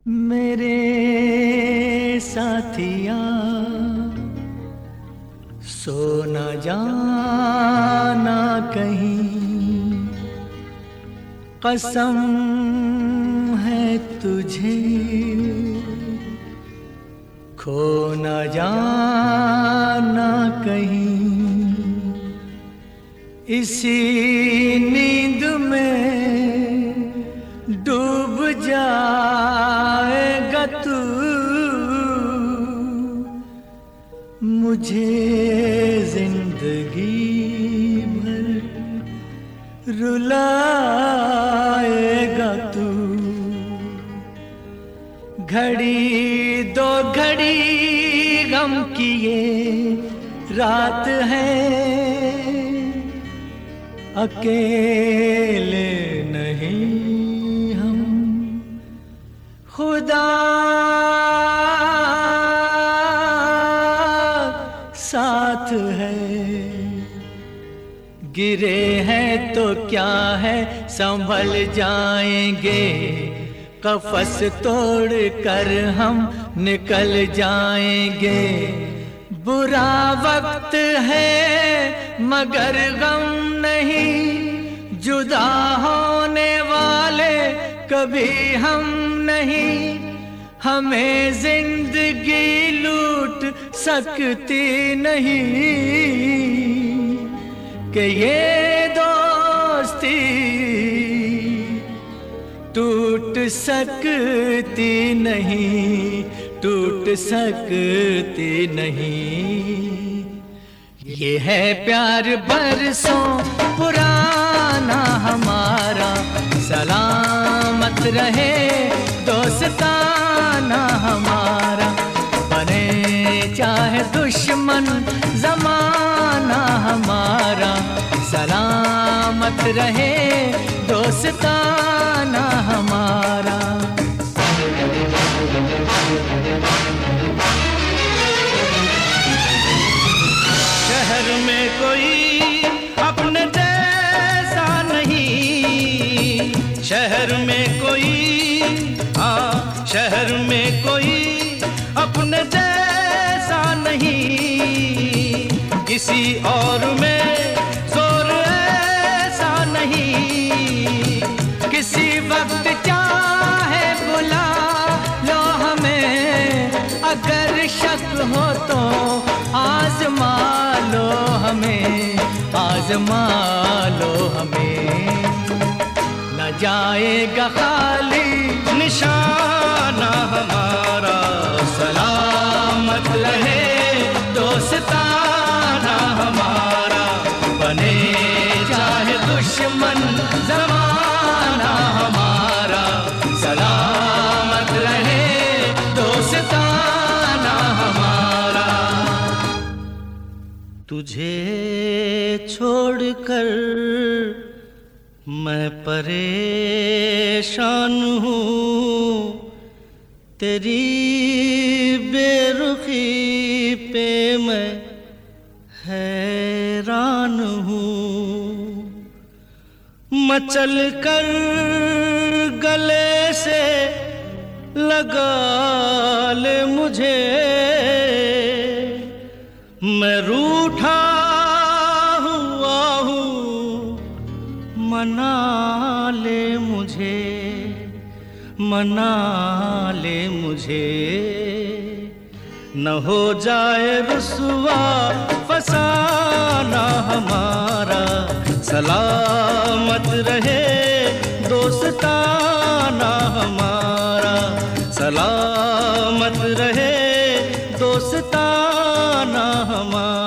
मेरे साथिया सो न जाना कहीं, कसम है तुझे खो न जाना कहीं। इसी नींद में डूब जाएगा तू, मुझे जिंदगी भर रुलाएगा तू। घड़ी दो घड़ी गम की ये रात है, अकेले नहीं हम, खुदा साथ है। गिरे हैं तो क्या है संभल जाएंगे, कफस तोड़ कर हम निकल जाएंगे। बुरा वक्त है मगर गम नहीं, जुदा होने वाले कभी हम नहीं। हमें जिंदगी लूट सकती नहीं कि ये दोस्ती टूट सकती नहीं, टूट सकती नहीं। ये है प्यार बरसों पुराना हमारा, सलामत रहे दोस्ताना हमारा। बने चाहे दुश्मन ज़माना हमारा, सलामत रहे दोस्ताना हमारा। शहर में कोई अपने जैसा नहीं, शहर में कोई शहर में कोई अपने जैसा नहीं। किसी और में जोर ऐसा नहीं, किसी वक्त चाहे बुला लो हमें। अगर शक हो तो आजमा लो हमें, आजमा लो हमें। न जाएगा खाली निशाना हमारा, सलामत रहे दोस्ताना हमारा। बने चाहे दुश्मन ज़माना हमारा, सलामत रहे दोस्ताना हमारा। तुझे छोड़कर मैं परेशान हूँ, तेरी बेरुखी पे मैं हैरान हूँ। मचल कर गले से लगा ले मुझे, मैं रूठा हुआ हूँ, मना ले मुझे, मना ले मुझे। न हो जाए रुसवा फसाना हमारा, सलामत रहे दोस्ताना हमारा। सलामत रहे दोस्ताना हमारा।